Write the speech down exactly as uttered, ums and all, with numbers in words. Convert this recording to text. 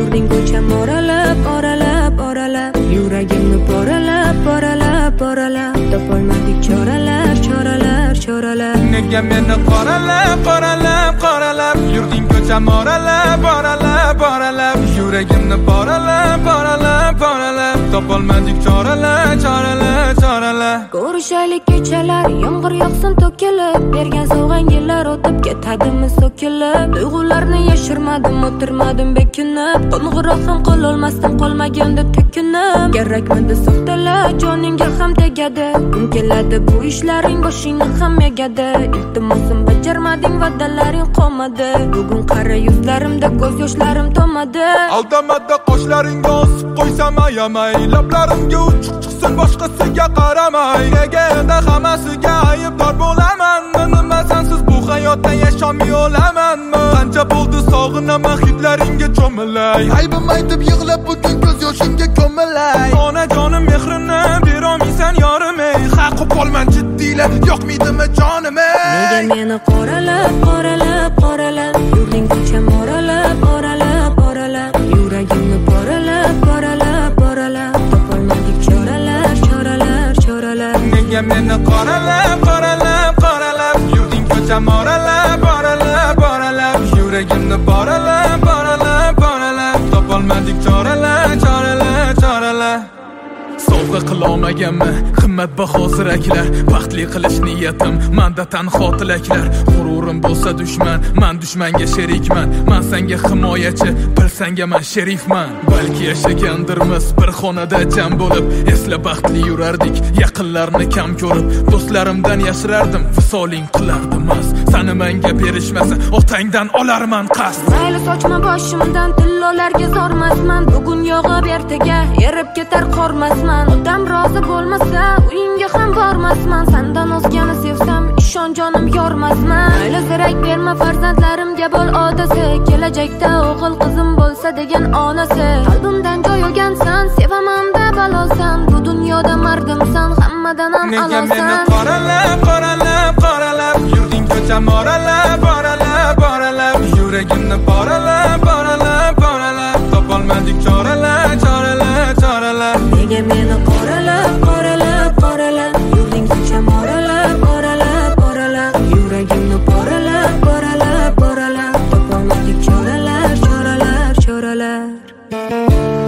Yurding ko'cham oralab, oralab, oralab Yuragimni poralab, poralab, poralab Topolmadik choralar, choralar, choralar Nega meni qoralab, qoralab, qoralab Yurding ko'cham oralab, oralab, oralab Yuragimni poralab, poralab, poralab Topolmadik choralar, choralar, choralar Ko'rishaylik kechalar, yomg'ir yog'sin to'kilib Bergan sovg'ang yillar o'tib ketadimi so'kilib Tuyg'ularni yashirmadim, o'tirmadim bekinib Qo'ng'iroq ham qilolmasdim, qolmaganda tekinib Kerakmidi soxtalar, joningga ham tegadi Kun keladi bu ishlaring boshingni ham egadi Iltimosim bajarmading, va'dalaring qolmadi Bugun qara yuzlarimda ko'z yoshlarim tomadi Aldamada qoshlaringga osib qo'ysam ayamay Lablarimga uchuq chiqsin boshqasiga qaramay Nega endi hammasiga aybdor bo'laman Nima sensiz bu hayotda yashamay o'lamanmi Qancha bo'ldi sog'inaman hidlaringga cho'milay Aybim aytib yig'lab bugun ko'z yoshimga ko'milay Onajonim mehrini berolmaysan yorim ey Haq qolman jiddiylar yoqmaydimi jonim ey Nega meni qoralab, qoralab, qoralab Yurding ko'cham oralab, oralab, oralab Yuragimni poralab, poralab, poralab Topolmadik choralar, choralar, choralar Nega meni qoralab, qoralab, qoralab Yurding ko'cham oralab, oralab, oralab Yuragimni poralab, poralab, poralab Topolmadik choralar, choralar, choralar Sovg'a qilolmaganman qimmatbaho ziraklar Baxtli qilish niyatim manda tanho tilaklar G'ururim bo'lsa dushman man dushmanga sherikman Man senga himoyachi bilsanga man sherifman Balki yashagandirmiz bir xonada jam bo'lib Esla baxtli yurardik yaqinlarni kam ko'rib Do'stlarimdan yashirardim visoling qilardim mas Sani menga berishmasa otangdan olarman qasd Mayli sochma boshimdan tillolarga zormasman Bugun yog'ib ertaga erib ketar qormasman Odam rozi bo'lmasa uyingga ham bormasman Sandan o'zgani sevsam ishon jonim yormasman Mayli zirak berma farzandlarimga bo'l odasi Kelajakda o'g'il qizim bo'lsa degan onasi Qalbimdan joy olgansan sevaman-da balosan Bu dunyoda mardimsan hammadan ham alosan Nega meni qoralab, qoralab, qoralab Yurding ko'cham oralab, oralab, oralab Yuragimni poralab, poralab, poralab Topolmadik choralar, choralar, choralar Nega meni qoralab, qoralab, qoralab Yurding ko'cham oralab, oralab, oralab Yuragimni poralab, poralab, poralab Topolmadik choralar, choralar, choralar